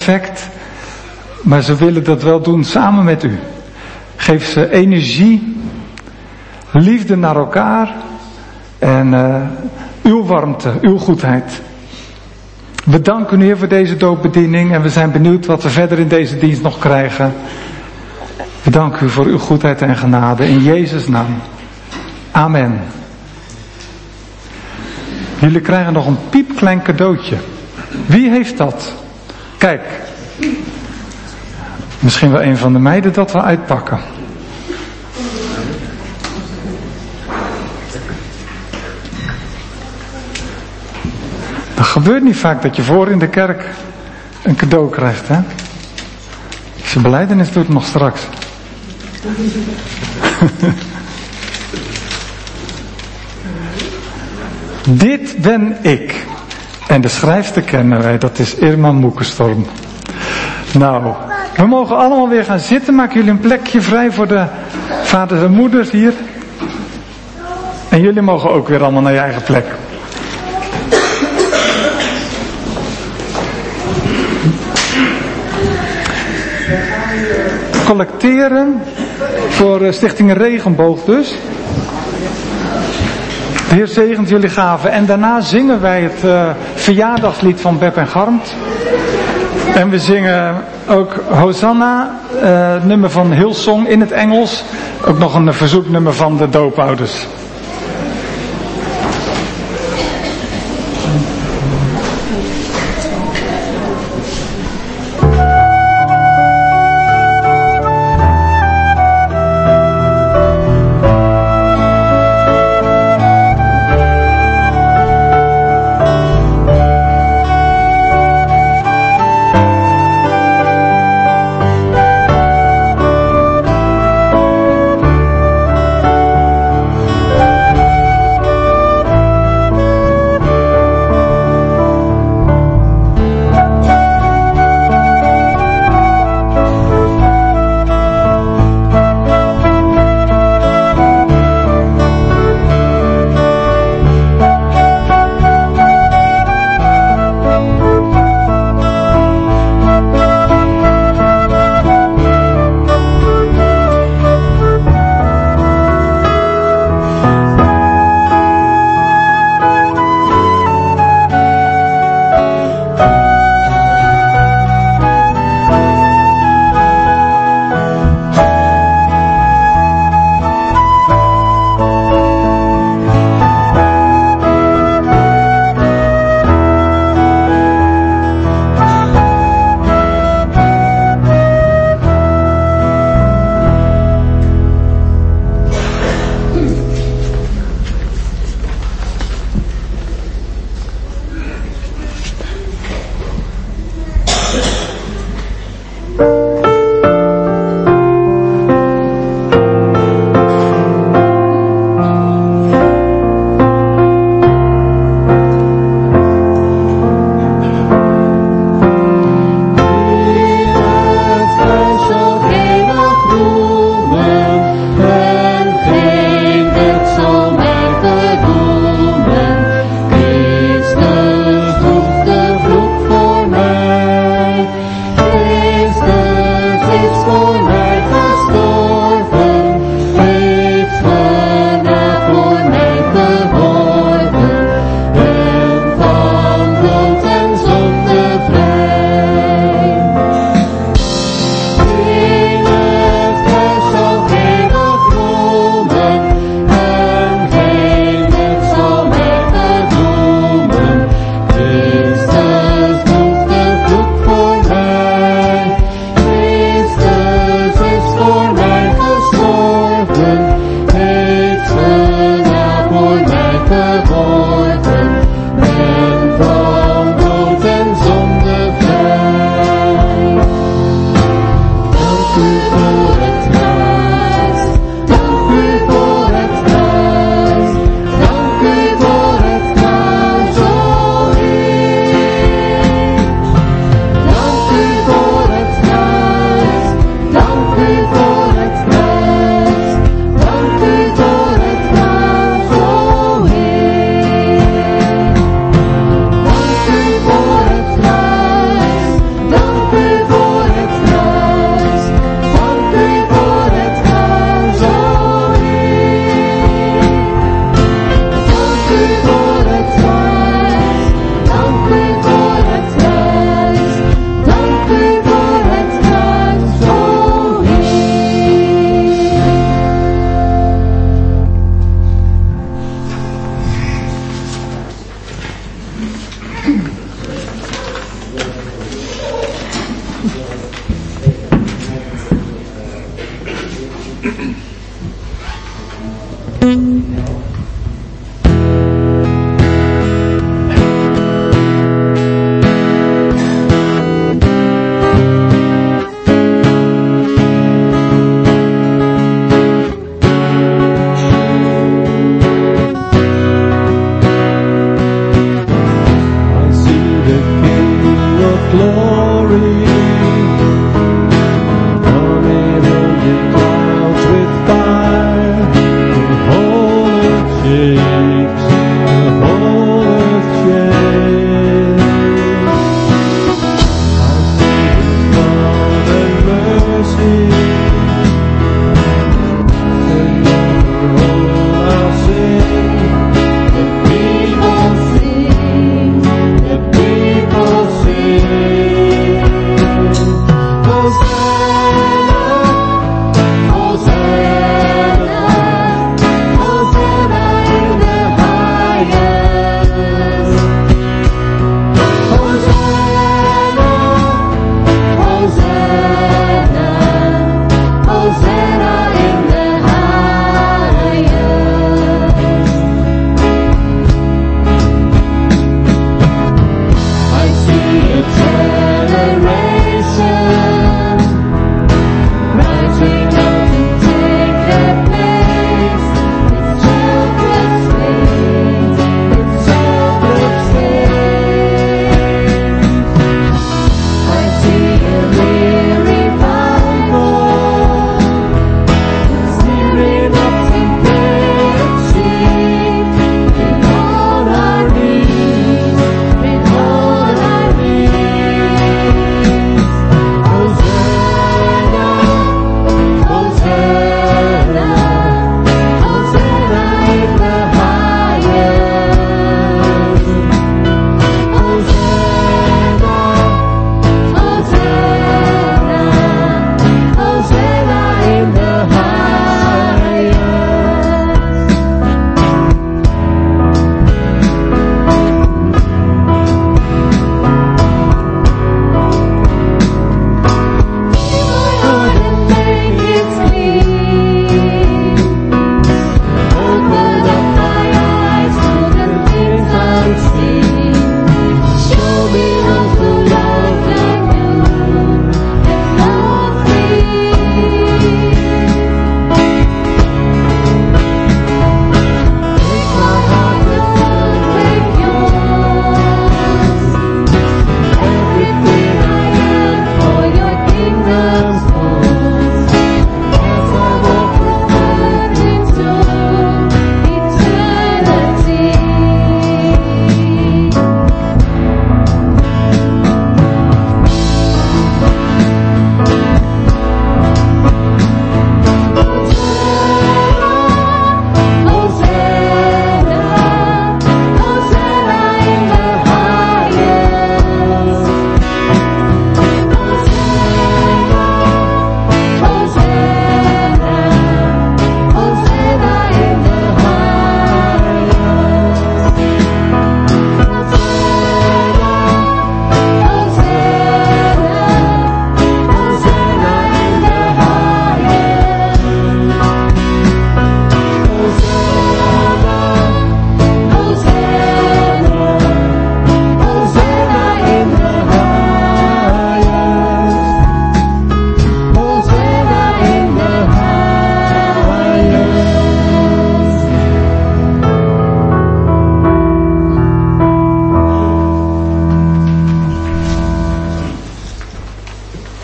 perfect, maar ze willen dat wel doen samen met u. Geef ze energie, liefde naar elkaar en uw warmte, uw goedheid. We danken u, Heer, voor deze doopbediening en we zijn benieuwd wat we verder in deze dienst nog krijgen. We danken u voor uw goedheid en genade in Jezus' naam. Amen. Jullie krijgen nog een piepklein cadeautje. Wie heeft dat? Kijk. Misschien wel een van de meiden dat we uitpakken. Dat gebeurt niet vaak dat je voor in de kerk een cadeau krijgt, hè? Zijn belijdenis doet het nog straks. Dit ben ik. En de schrijfster kennen wij, dat is Irma Moekenstorm. Nou, we mogen allemaal weer gaan zitten. Maken jullie een plekje vrij voor de vaders en moeders hier. En jullie mogen ook weer allemaal naar je eigen plek. Collecteren voor Stichting Regenboog dus. De Heer zegent jullie gaven. En daarna zingen wij het verjaardagslied van Beb en Garmt. En we zingen ook Hosanna, nummer van Hillsong in het Engels. Ook nog een verzoeknummer van de doopouders.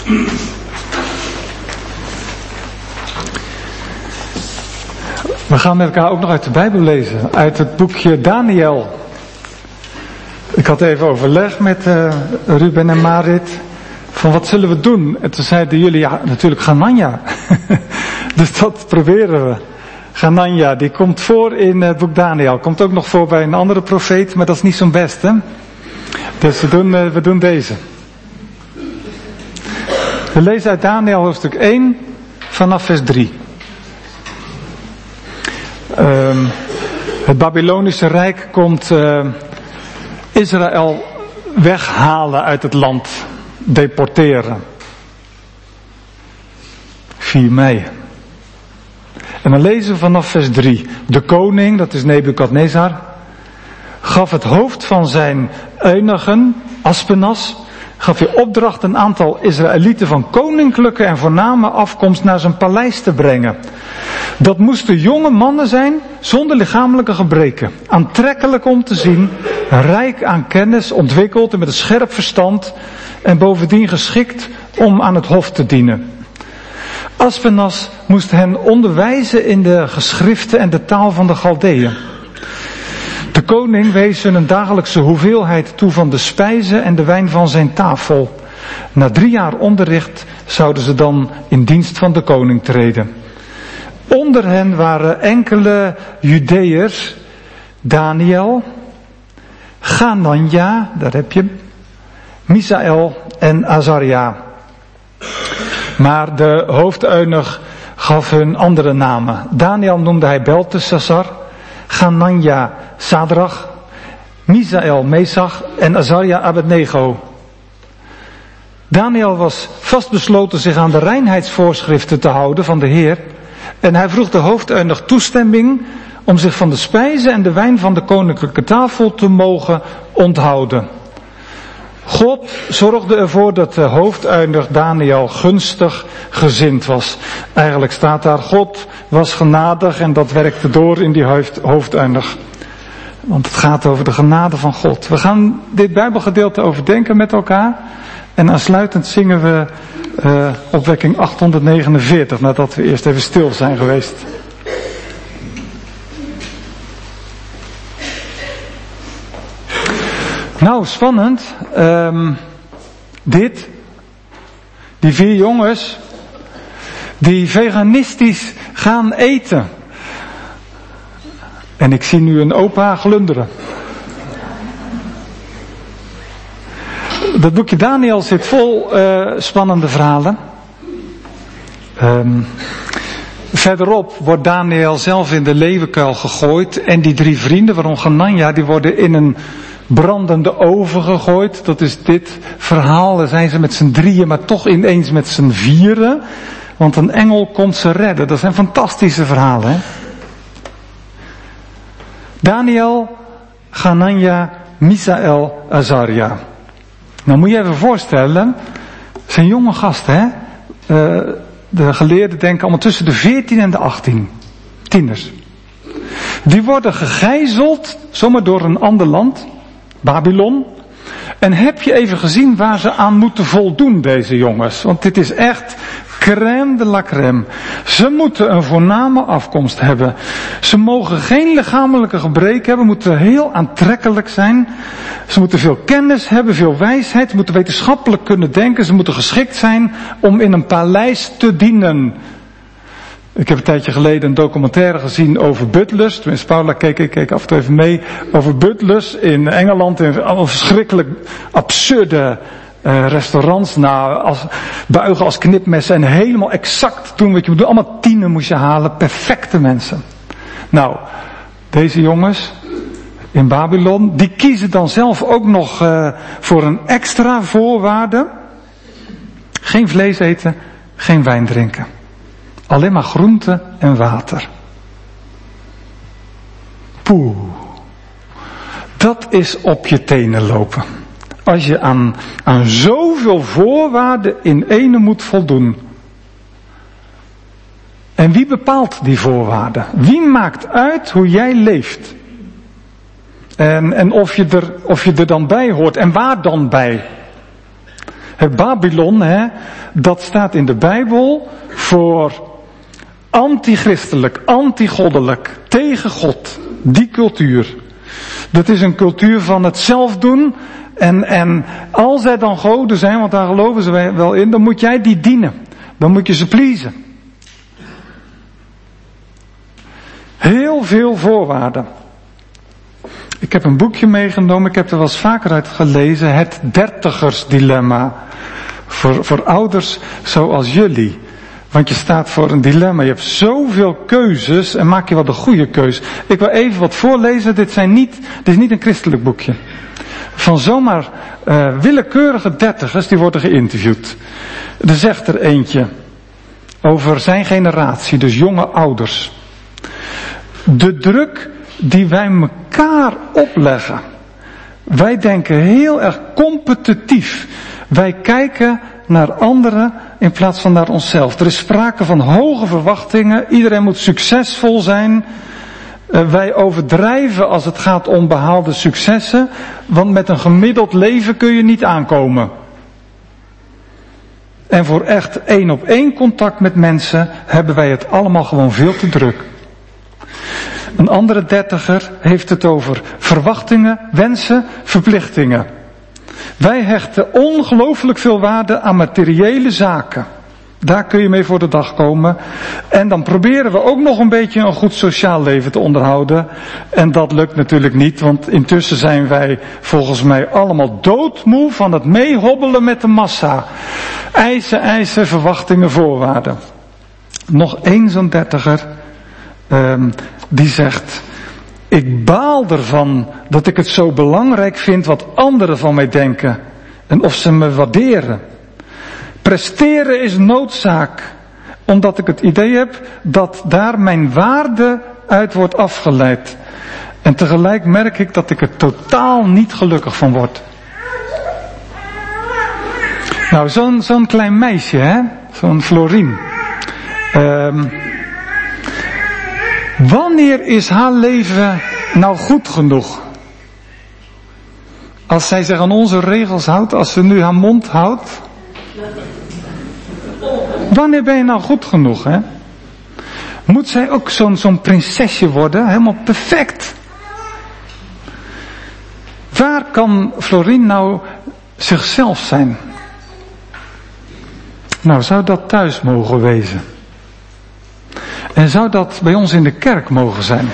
We gaan met elkaar ook nog uit de Bijbel lezen, uit het boekje Daniel. Ik had even overleg met Ruben en Marit, van wat zullen we doen? En toen zeiden jullie, ja natuurlijk Hananja. Dus dat proberen we. Hananja, die komt voor in het boek Daniel. Komt ook nog voor bij een andere profeet, maar dat is niet zo'n beste. Dus we doen deze. We lezen uit Daniel hoofdstuk 1 vanaf vers 3. Het Babylonische Rijk komt Israël weghalen uit het land. Deporteren. 4 mei. En dan lezen we vanaf vers 3. De koning, dat is Nebukadnezar, gaf het hoofd van zijn eunuchen, Aspenas, gaf hij opdracht een aantal Israëlieten van koninklijke en voorname afkomst naar zijn paleis te brengen. Dat moesten jonge mannen zijn, zonder lichamelijke gebreken, aantrekkelijk om te zien, rijk aan kennis, ontwikkeld en met een scherp verstand en bovendien geschikt om aan het hof te dienen. Aspenas moest hen onderwijzen in de geschriften en de taal van de Galdeeën. De koning wees hun een dagelijkse hoeveelheid toe van de spijzen en de wijn van zijn tafel. Na 3 jaar onderricht zouden ze dan in dienst van de koning treden. Onder hen waren enkele Judeërs, Daniel, Hananja, daar heb je, Misaël en Azaria. Maar de hoofdeunuch gaf hun andere namen. Daniel noemde hij Belteshazzar, Hananja Sadrach, Misaël Mesach en Azaria Abednego. Daniel was vastbesloten zich aan de reinheidsvoorschriften te houden van de Heer. En hij vroeg de hoofdeunuch toestemming om zich van de spijzen en de wijn van de koninklijke tafel te mogen onthouden. God zorgde ervoor dat de hoofdeunuch Daniel gunstig gezind was. Eigenlijk staat daar, God was genadig en dat werkte door in die hoofdeunuch. Want het gaat over de genade van God. We gaan dit Bijbelgedeelte overdenken met elkaar. En aansluitend zingen we opwekking 849, nadat we eerst even stil zijn geweest. Nou, spannend. Die 4 jongens, die veganistisch gaan eten. En ik zie nu een opa glunderen. Dat boekje Daniel zit vol spannende verhalen. Verderop wordt Daniel zelf in de leeuwenkuil gegooid. En die 3 vrienden, waaronder Hananja, die worden in een brandende oven gegooid. Dat is dit verhaal. Daar zijn ze met z'n 3, maar toch ineens met z'n 4. Want een engel komt ze redden. Dat zijn fantastische verhalen. Hè? Daniel, Hananja, Misaël, Azaria. Nou moet je even voorstellen. Het zijn jonge gasten, hè. De geleerden denken allemaal tussen de 14 en de 18. Tieners. Die worden gegijzeld, zomaar door een ander land. Babylon. En heb je even gezien waar ze aan moeten voldoen, deze jongens? Want dit is echt crème de la crème. Ze moeten een voorname afkomst hebben. Ze mogen geen lichamelijke gebreken hebben, moeten heel aantrekkelijk zijn. Ze moeten veel kennis hebben, veel wijsheid. Ze moeten wetenschappelijk kunnen denken. Ze moeten geschikt zijn om in een paleis te dienen. Ik heb een tijdje geleden een documentaire gezien over butlers. Tenminste, Paula keek af en toe even mee. Over butlers in Engeland. In allemaal verschrikkelijk absurde restaurants. Buigen als knipmessen. En helemaal exact doen wat je moet doen. Allemaal 10 moest je halen. Perfecte mensen. Nou, deze jongens in Babylon. Die kiezen dan zelf ook nog voor een extra voorwaarde. Geen vlees eten. Geen wijn drinken. Alleen maar groente en water. Poeh. Dat is op je tenen lopen. Als je aan zoveel voorwaarden in ene moet voldoen. En wie bepaalt die voorwaarden? Wie maakt uit hoe jij leeft? En of je er dan bij hoort. En waar dan bij? Babylon, dat staat in de Bijbel voor antichristelijk, antigoddelijk, tegen God. Die cultuur. Dat is een cultuur van het zelf doen. En als er dan goden zijn, want daar geloven ze wel in, dan moet jij die dienen. Dan moet je ze pleasen. Heel veel voorwaarden. Ik heb een boekje meegenomen, ik heb er wel eens vaker uit gelezen. Het dertigersdilemma. Voor ouders zoals jullie. Want je staat voor een dilemma. Je hebt zoveel keuzes en maak je wel de goede keus. Ik wil even wat voorlezen. Dit is niet een christelijk boekje. Van zomaar willekeurige dertigers die worden geïnterviewd. Er zegt er eentje over zijn generatie, dus jonge ouders. De druk die wij elkaar opleggen. Wij denken heel erg competitief. Wij kijken naar anderen in plaats van naar onszelf. Er is sprake van hoge verwachtingen. Iedereen moet succesvol zijn. Wij overdrijven als het gaat om behaalde successen. Want met een gemiddeld leven kun je niet aankomen. En voor echt 1-op-1 contact met mensen hebben wij het allemaal gewoon veel te druk. Een andere dertiger heeft het over verwachtingen, wensen, verplichtingen. Wij hechten ongelooflijk veel waarde aan materiële zaken. Daar kun je mee voor de dag komen. En dan proberen we ook nog een beetje een goed sociaal leven te onderhouden. En dat lukt natuurlijk niet, want intussen zijn wij volgens mij allemaal doodmoe van het meehobbelen met de massa. Eisen, verwachtingen, voorwaarden. Nog één zo'n dertiger, die zegt: ik baal ervan dat ik het zo belangrijk vind wat anderen van mij denken. En of ze me waarderen. Presteren is noodzaak. Omdat ik het idee heb dat daar mijn waarde uit wordt afgeleid. En tegelijk merk ik dat ik er totaal niet gelukkig van word. Nou, zo'n klein meisje, zo'n Florien. Wanneer is haar leven nou goed genoeg? Als zij zich aan onze regels houdt, als ze nu haar mond houdt. Wanneer ben je nou goed genoeg, Moet zij ook zo'n prinsesje worden, helemaal perfect? Waar kan Florien nou zichzelf zijn? Nou, zou dat thuis mogen wezen? En zou dat bij ons in de kerk mogen zijn?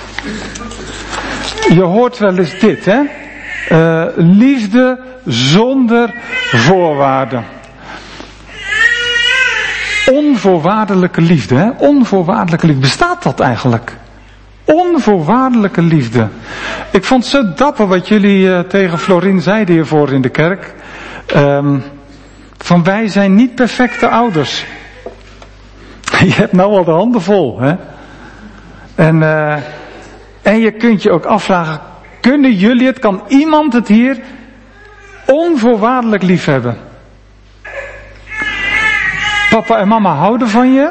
Je hoort wel eens dit, liefde zonder voorwaarden. Onvoorwaardelijke liefde, Onvoorwaardelijke liefde. Bestaat dat eigenlijk? Onvoorwaardelijke liefde. Ik vond het zo dapper wat jullie tegen Florien zeiden hiervoor in de kerk. Van wij zijn niet perfecte ouders. Je hebt nou al de handen vol, En je kunt je ook afvragen, kunnen jullie het, kan iemand het hier onvoorwaardelijk lief hebben? Papa en mama houden van je.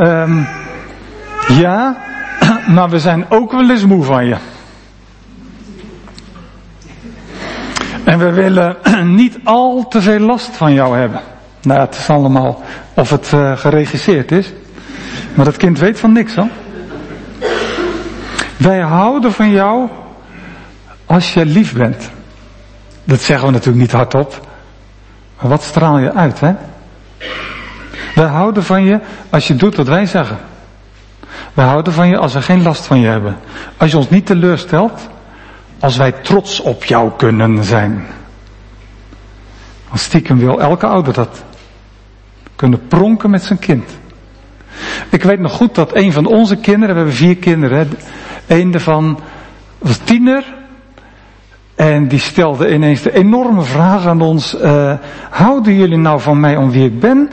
Ja, maar we zijn ook wel eens moe van je. En we willen niet al te veel last van jou hebben. Nou, het is allemaal of het geregisseerd is. Maar dat kind weet van niks, hoor. Wij houden van jou als je lief bent. Dat zeggen we natuurlijk niet hardop. Maar wat straal je uit, Wij houden van je als je doet wat wij zeggen. Wij houden van je als we geen last van je hebben. Als je ons niet teleurstelt. Als wij trots op jou kunnen zijn. Want stiekem wil elke ouder dat. Kunnen pronken met zijn kind. Ik weet nog goed dat een van onze kinderen, we hebben 4 kinderen. Een daarvan was tiener. En die stelde ineens de enorme vraag aan ons. Houden jullie nou van mij om wie ik ben?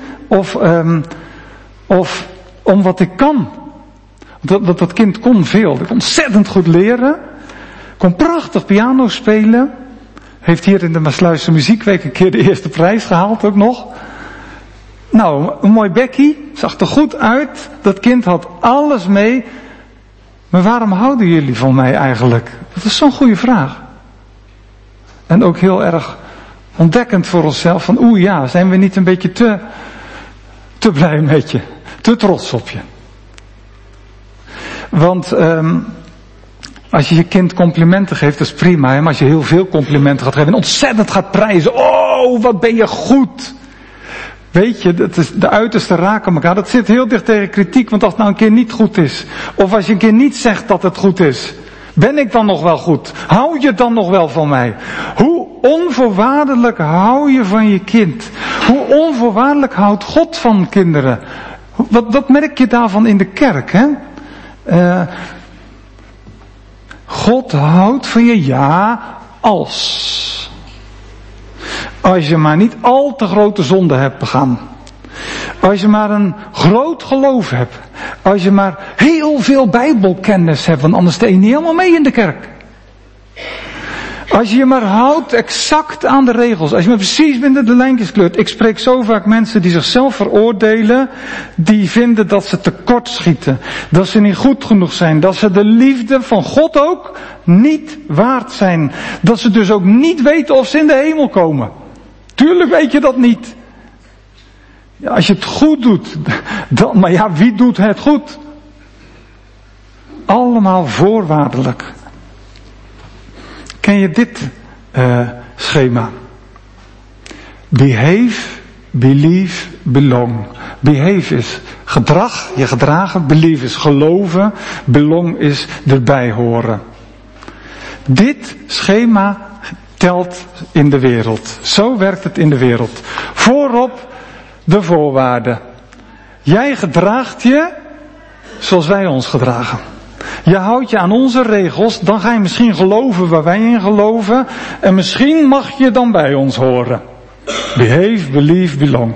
Of om wat ik kan? Dat kind kon veel. Dat kon ontzettend goed leren. Kon prachtig piano spelen. Heeft hier in de Maasluisse Muziekweek een keer de eerste prijs gehaald ook nog. Nou, een mooi bekkie. Zag er goed uit. Dat kind had alles mee. Maar waarom houden jullie van mij eigenlijk? Dat is zo'n goede vraag. En ook heel erg Ontdekkend voor onszelf van zijn we niet een beetje te blij met je, te trots op je. Want als je je kind complimenten geeft, dat is prima. Hè? Maar als je heel veel complimenten gaat geven en ontzettend gaat prijzen. Oh, wat ben je goed. Weet je, dat is de uiterste raken elkaar. Dat zit heel dicht tegen kritiek. Want als het nou een keer niet goed is. Of als je een keer niet zegt dat het goed is. Ben ik dan nog wel goed? Hou je dan nog wel van mij? Hoe onvoorwaardelijk hou je van je kind? Hoe onvoorwaardelijk houdt God van kinderen? Wat merk je daarvan in de kerk, hè? God houdt van je, ja, als je maar niet al te grote zonde hebt begaan. Als je maar een groot geloof hebt. Als je maar heel veel bijbelkennis hebt, want anders sta je niet helemaal mee in de kerk. Als je je maar houdt exact aan de regels. Als je maar precies binnen de lijntjes kleurt. Ik spreek zo vaak mensen die zichzelf veroordelen. Die vinden dat ze tekortschieten. Dat ze niet goed genoeg zijn. Dat ze de liefde van God ook niet waard zijn. Dat ze dus ook niet weten of ze in de hemel komen. Tuurlijk weet je dat niet. Ja, als je het goed doet. Maar ja, wie doet het goed? Allemaal voorwaardelijk. Ken je dit schema? Behave, believe, belong. Behave is gedrag, je gedragen. Believe is geloven. Belong is erbij horen. Dit schema telt in de wereld. Zo werkt het in de wereld. Voorop de voorwaarden. Jij gedraagt je zoals wij ons gedragen. Je houdt je aan onze regels, dan ga je misschien geloven waar wij in geloven. En misschien mag je dan bij ons horen. Behave, believe, belong.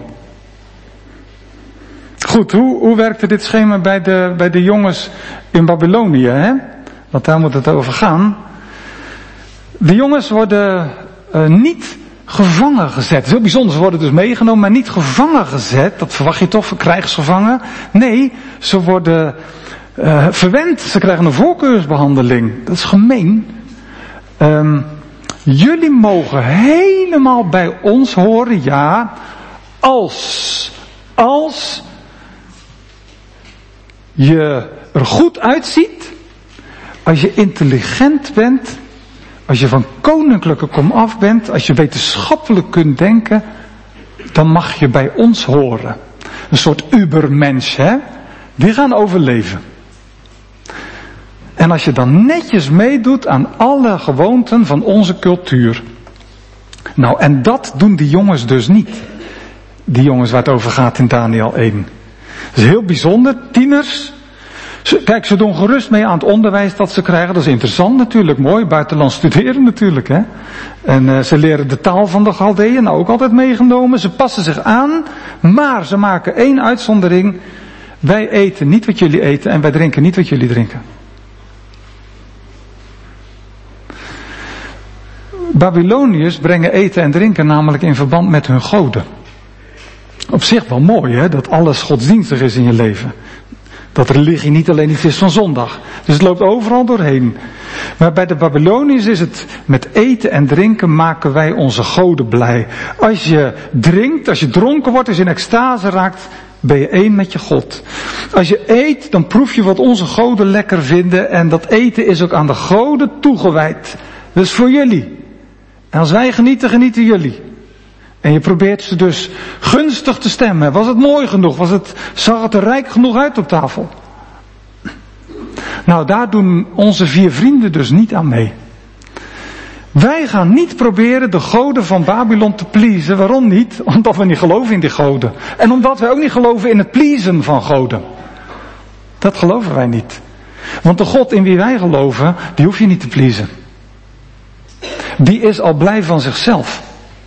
Goed, hoe werkte dit schema bij de jongens in Babylonië, hè? Want daar moet het over gaan. De jongens worden niet gevangen gezet. Het is heel bijzonder, ze worden dus meegenomen, maar niet gevangen gezet. Dat verwacht je toch, krijgsgevangen. Nee, ze worden verwend. Ze krijgen een voorkeursbehandeling. Dat is gemeen. Jullie mogen helemaal bij ons horen, ja, als je er goed uitziet, als je intelligent bent, als je van koninklijke komaf bent, als je wetenschappelijk kunt denken, dan mag je bij ons horen. Een soort ubermensch, hè? Die gaan overleven. En als je dan netjes meedoet aan alle gewoonten van onze cultuur. Nou, en dat doen die jongens dus niet. Die jongens waar het over gaat in Daniël 1. Dat is heel bijzonder. Tieners. Kijk, ze doen gerust mee aan het onderwijs dat ze krijgen. Dat is interessant natuurlijk. Mooi. Buitenland studeren natuurlijk, hè. En ze leren de taal van de Galdeën. Nou, ook altijd meegenomen. Ze passen zich aan. Maar ze maken één uitzondering. Wij eten niet wat jullie eten. En wij drinken niet wat jullie drinken. Babyloniërs brengen eten en drinken namelijk in verband met hun goden. Op zich wel mooi, hè, dat alles godsdienstig is in je leven. Dat religie niet alleen iets is van zondag. Dus het loopt overal doorheen. Maar bij de Babyloniërs is het met eten en drinken maken wij onze goden blij. Als je drinkt, als je dronken wordt, als je in extase raakt, ben je één met je God. Als je eet, dan proef je wat onze goden lekker vinden. En dat eten is ook aan de goden toegewijd. Dus voor jullie. En als wij genieten, genieten jullie. En je probeert ze dus gunstig te stemmen. Was het mooi genoeg? Zag het er rijk genoeg uit op tafel? Nou, daar doen onze 4 vrienden dus niet aan mee. Wij gaan niet proberen de goden van Babylon te pleasen. Waarom niet? Omdat we niet geloven in die goden. En omdat wij ook niet geloven in het pleasen van goden. Dat geloven wij niet. Want de God in wie wij geloven, die hoef je niet te pleasen. Die is al blij van zichzelf.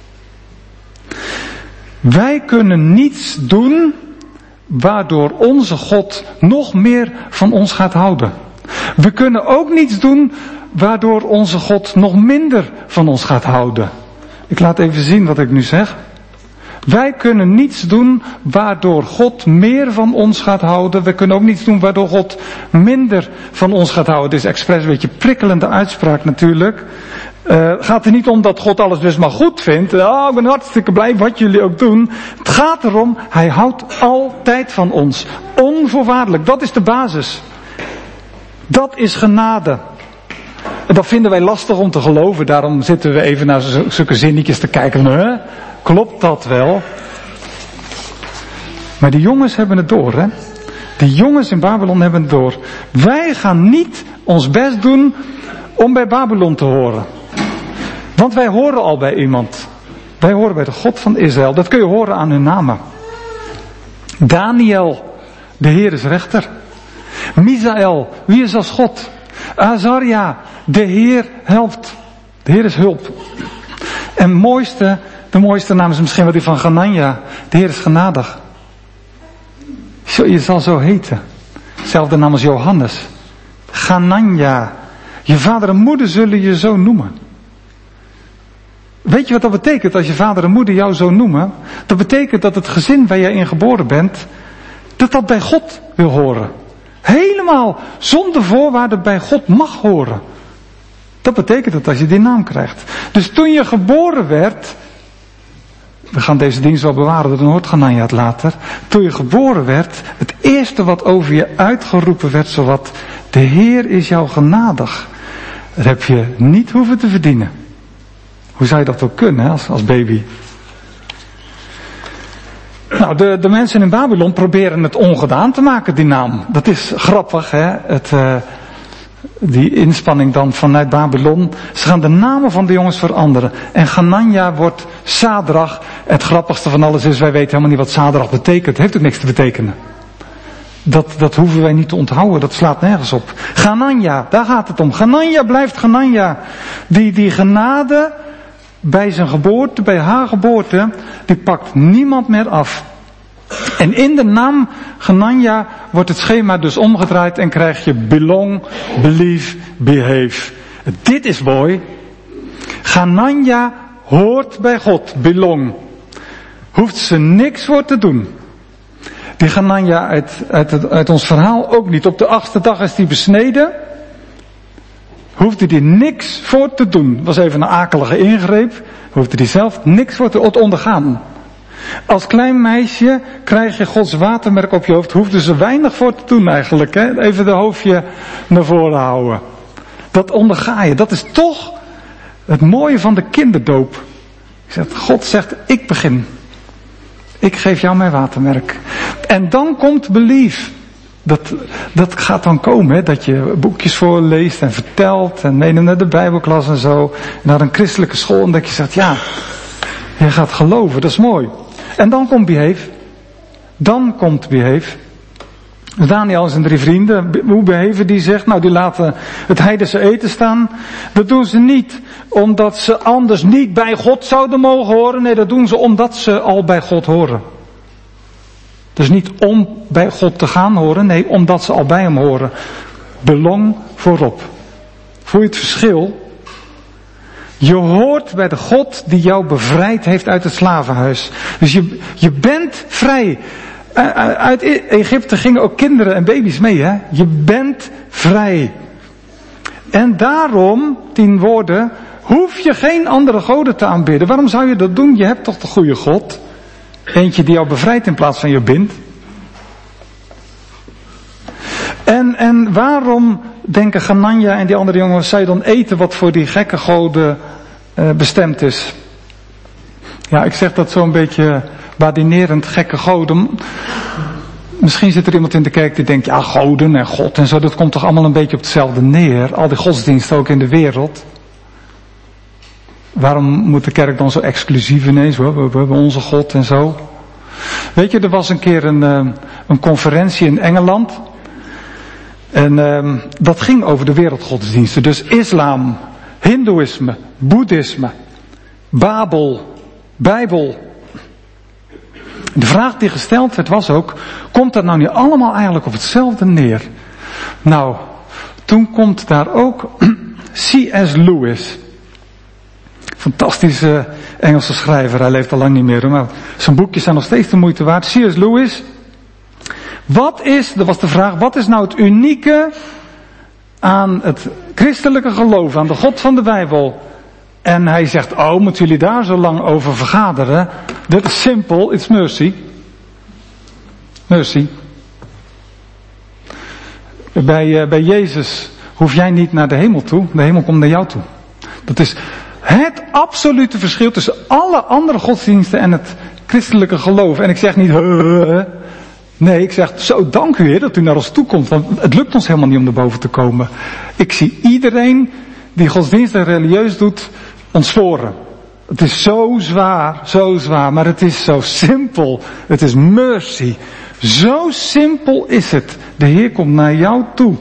Wij kunnen niets doen waardoor onze God nog meer van ons gaat houden. We kunnen ook niets doen waardoor onze God nog minder van ons gaat houden. Ik laat even zien wat ik nu zeg. Wij kunnen niets doen waardoor God meer van ons gaat houden. We kunnen ook niets doen waardoor God minder van ons gaat houden. Het is expres een beetje prikkelende uitspraak natuurlijk. Gaat er niet om dat God alles dus maar goed vindt. Oh, ik ben hartstikke blij wat jullie ook doen. Het gaat erom, hij houdt altijd van ons. Onvoorwaardelijk, dat is de basis. Dat is genade. En dat vinden wij lastig om te geloven. Daarom zitten we even naar zulke zinnetjes te kijken. Klopt dat wel? Maar die jongens hebben het door, hè? Die jongens in Babylon hebben het door. Wij gaan niet ons best doen om bij Babylon te horen. Want wij horen al bij iemand. Wij horen bij de God van Israël. Dat kun je horen aan hun namen. Daniel, de Heer is rechter. Misaël, wie is als God? Azaria, de Heer helpt. De Heer is hulp. En de mooiste naam is misschien wel die van Ganania. De Heer is genadig. Je zal zo heten. Zelfde naam als Johannes. Ganania. Je vader en moeder zullen je zo noemen. Weet je wat dat betekent als je vader en moeder jou zo noemen? Dat betekent dat het gezin waar jij in geboren bent, dat bij God wil horen. Helemaal zonder voorwaarden bij God mag horen. Dat betekent het als je die naam krijgt. Dus toen je geboren werd, we gaan deze dienst wel bewaren, dan hoort Ganania het later. Toen je geboren werd, het eerste wat over je uitgeroepen werd, zowat, de Heer is jou genadig. Dat heb je niet hoeven te verdienen. Hoe zou je dat ook kunnen, hè, als baby? Nou, de mensen in Babylon proberen het ongedaan te maken, die naam. Dat is grappig, hè. Die inspanning dan vanuit Babylon. Ze gaan de namen van de jongens veranderen. En Ganania wordt Sadrach. Het grappigste van alles is, wij weten helemaal niet wat Sadrach betekent. Het heeft ook niks te betekenen. Dat hoeven wij niet te onthouden. Dat slaat nergens op. Ganania, daar gaat het om. Ganania blijft Ganania. Die genade bij zijn geboorte, bij haar geboorte, die pakt niemand meer af. En in de naam Ganania wordt het schema dus omgedraaid en krijg je belong, believe, behave. Dit is mooi. Ganania hoort bij God, belong. Hoeft ze niks voor te doen. Die Ganania uit ons verhaal ook niet. Op de 8e dag is die besneden. Hoefde hij niks voor te doen. Was even een akelige ingreep. Hoefde hij zelf niks voor te ondergaan. Als klein meisje krijg je Gods watermerk op je hoofd. Hoefde ze weinig voor te doen eigenlijk. Hè? Even de hoofdje naar voren houden. Dat onderga je. Dat is toch het mooie van de kinderdoop. God zegt, ik begin. Ik geef jou mijn watermerk. En dan komt belief. Dat gaat dan komen, hè? Dat je boekjes voorleest en vertelt en meeneemt naar de Bijbelklas en zo. Naar een christelijke school en dat je zegt, ja, je gaat geloven, dat is mooi. En dan komt behave. Dan komt behave. Daniel en zijn 3 vrienden, hoe beheven die zegt, nou die laten het heidense eten staan. Dat doen ze niet omdat ze anders niet bij God zouden mogen horen. Nee, dat doen ze omdat ze al bij God horen. Dus niet om bij God te gaan horen, nee, omdat ze al bij hem horen. Belong voorop. Voel je het verschil? Je hoort bij de God die jou bevrijd heeft uit het slavenhuis. Dus je bent vrij. Uit Egypte gingen ook kinderen en baby's mee, hè? Je bent vrij. En daarom, 10 woorden, hoef je geen andere goden te aanbidden. Waarom zou je dat doen? Je hebt toch de goede God? Eentje die jou bevrijdt in plaats van je bindt. En waarom denken Ganania en die andere jongens, zou je dan eten wat voor die gekke goden bestemd is? Ja, ik zeg dat zo'n beetje badinerend, gekke goden. Misschien zit er iemand in de kerk die denkt, ja, goden en God en zo, dat komt toch allemaal een beetje op hetzelfde neer. Al die godsdiensten ook in de wereld. Waarom moet de kerk dan zo exclusief ineens? We hebben onze God en zo. Weet je, er was een keer een conferentie in Engeland. En dat ging over de wereldgodsdiensten. Dus islam, hindoeïsme, boeddhisme, Babel, Bijbel. De vraag die gesteld werd was ook, komt dat nou niet allemaal eigenlijk op hetzelfde neer? Nou, toen komt daar ook C.S. Lewis. Fantastische Engelse schrijver, hij leeft al lang niet meer, maar zijn boekjes zijn nog steeds de moeite waard. C.S. Lewis. Dat was de vraag, wat is nou het unieke aan het christelijke geloof, aan de God van de Bijbel? En hij zegt, oh, moeten jullie daar zo lang over vergaderen? Dat is simpel, it's mercy. Mercy. Bij Jezus hoef jij niet naar de hemel toe. De hemel komt naar jou toe. Dat is het absolute verschil tussen alle andere godsdiensten en het christelijke geloof. En ik zeg niet, nee, ik zeg, zo dank u Heer dat u naar ons toe komt. Want het lukt ons helemaal niet om erboven te komen. Ik zie iedereen die godsdienstig religieus doet, ontsporen. Het is zo zwaar, maar het is zo simpel. Het is mercy. Zo simpel is het. De Heer komt naar jou toe.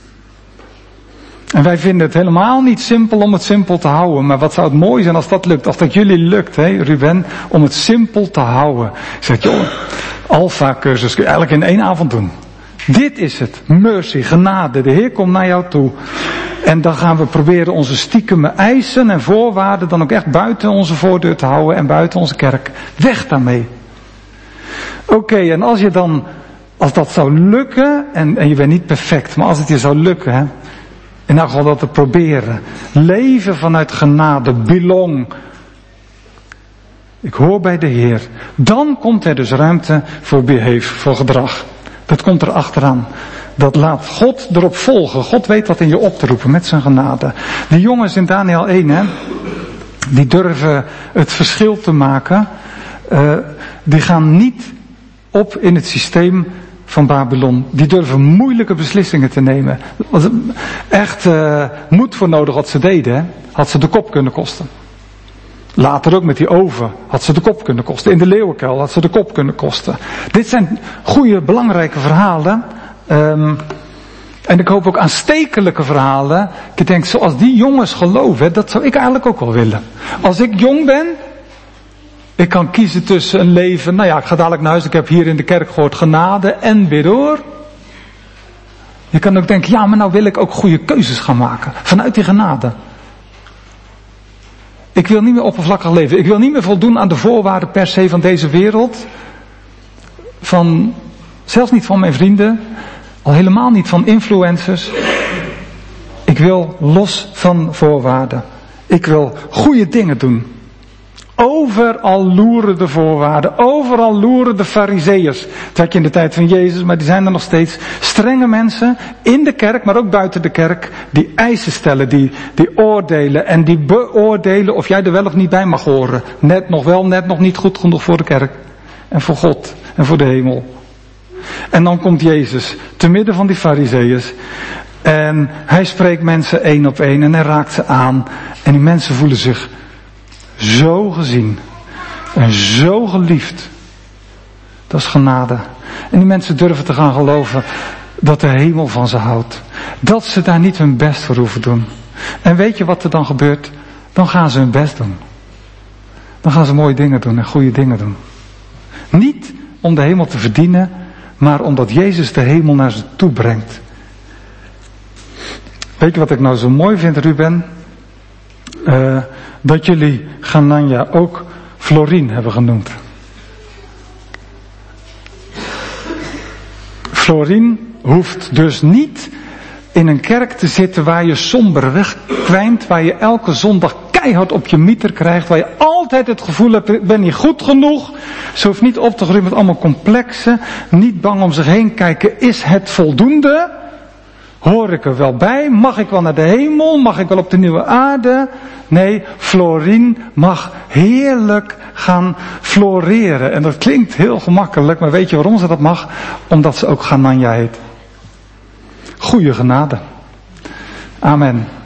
En wij vinden het helemaal niet simpel om het simpel te houden. Maar wat zou het mooi zijn als dat lukt. Als dat jullie lukt, hè, Ruben, om het simpel te houden. Ik zeg, joh, Alpha cursus kun je eigenlijk in 1 avond doen. Dit is het. Mercy, genade. De Heer komt naar jou toe. En dan gaan we proberen onze stiekeme eisen en voorwaarden dan ook echt buiten onze voordeur te houden en buiten onze kerk. Weg daarmee. Oké, en als dat zou lukken, en je bent niet perfect, maar als het je zou lukken, hè, in elk geval dat te proberen. Leven vanuit genade, belong. Ik hoor bij de Heer. Dan komt er dus ruimte voor behave, voor gedrag. Dat komt er achteraan. Dat laat God erop volgen. God weet wat in je op te roepen met zijn genade. Die jongens in Daniel 1, hè, die durven het verschil te maken. Die gaan niet op in het systeem van Babylon. Die durven moeilijke beslissingen te nemen. Was echt moed voor nodig wat ze deden. Hè. Had ze de kop kunnen kosten. Later ook met die oven had ze de kop kunnen kosten. In de leeuwenkuil had ze de kop kunnen kosten. Dit zijn goede, belangrijke verhalen. En ik hoop ook aanstekelijke verhalen. Ik denk, zoals die jongens geloven, dat zou ik eigenlijk ook wel willen. Als ik jong ben, ik kan kiezen tussen een leven, nou ja, ik ga dadelijk naar huis, ik heb hier in de kerk gehoord genade en bidden hoor. Je kan ook denken, ja, maar nou wil ik ook goede keuzes gaan maken. Vanuit die genade. Ik wil niet meer oppervlakkig leven. Ik wil niet meer voldoen aan de voorwaarden per se van deze wereld. Zelfs niet van mijn vrienden. Al helemaal niet van influencers. Ik wil los van voorwaarden. Ik wil goede dingen doen. Overal loeren de voorwaarden. Overal loeren de farizeeërs. Dat had je in de tijd van Jezus, maar die zijn er nog steeds. Strenge mensen in de kerk, maar ook buiten de kerk. Die eisen stellen, die oordelen. En die beoordelen of jij er wel of niet bij mag horen. Net nog wel, net nog niet goed genoeg voor de kerk. En voor God. En voor de hemel. En dan komt Jezus te midden van die farizeeërs. En hij spreekt mensen 1 op 1 en hij raakt ze aan. En die mensen voelen zich zo gezien. En zo geliefd. Dat is genade. En die mensen durven te gaan geloven dat de hemel van ze houdt. Dat ze daar niet hun best voor hoeven doen. En weet je wat er dan gebeurt? Dan gaan ze hun best doen. Dan gaan ze mooie dingen doen en goede dingen doen. Niet om de hemel te verdienen, maar omdat Jezus de hemel naar ze toe brengt. Weet je wat ik nou zo mooi vind, Ruben? Dat jullie Ganania ook Florien hebben genoemd. Florien hoeft dus niet in een kerk te zitten waar je somber wegkwijnt, waar je elke zondag keihard op je mieter krijgt, waar je altijd het gevoel hebt, ik ben niet goed genoeg. Ze hoeft niet op te groeien met allemaal complexen, niet bang om zich heen kijken, is het voldoende? Hoor ik er wel bij? Mag ik wel naar de hemel? Mag ik wel op de nieuwe aarde? Nee, Florien mag heerlijk gaan floreren. En dat klinkt heel gemakkelijk, maar weet je waarom ze dat mag? Omdat ze ook Ganania heet. Goeie genade. Amen.